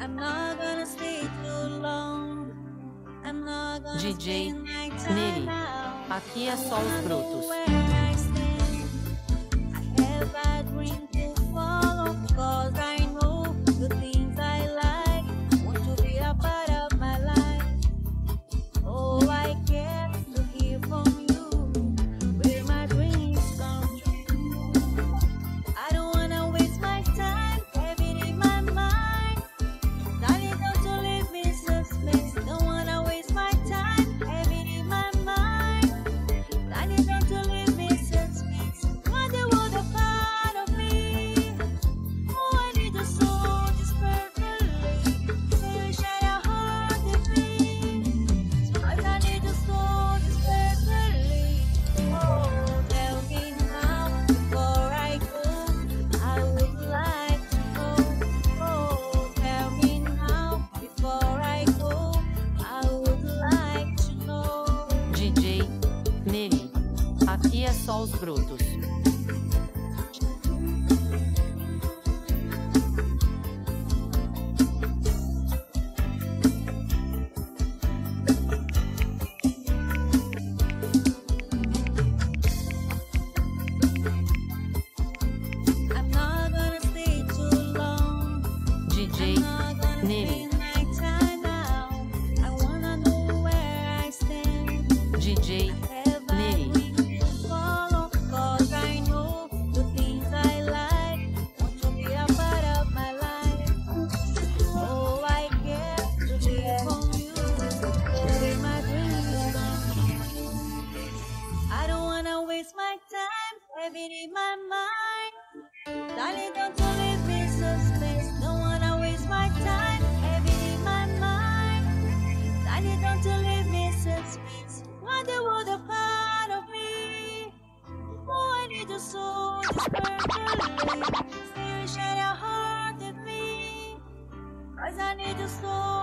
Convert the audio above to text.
I'm not gonna stay too long. I'm not gonna DJ spend my time Neri, now. aqui é I só os wanna know brutos. where I stand. I have a dream to follow, cause I know the things I like. Want to be a part of my life. Oh, I care to hear from you, where my dreams come true. I don't wanna waste my time, having in my mind. Darling, don't you leave me suspense. Don't wanna waste my time, having in my mind. Darling, don't you leave me suspense. What the world a part of me. Oh, I need to soul desperately. Say you share your heart with me. Cause I need to soul desperately. Oh, tell me now before I go. I would like to know. Oh, tell me now before I go. I would like to know. DJ Neri, aqui é só os brutos. I'm not gonna stay too long. DJ I'm not gonna Neri, spend my time now. I wanna know where I stand. DJ Have a Neri, dream to follow, cause I know the things I like. Want to be a part of my life. Oh, I care to hear from you, where my dreams come true. I don't wanna waste my time, having in my mind. Darling, don't you leave me suspense. Don't wanna waste my time, having in my mind. Darling, don't you leave me suspense. Want the world a part of me. Oh, I need you so desperately. Say you share your heart with me. Cause I need you so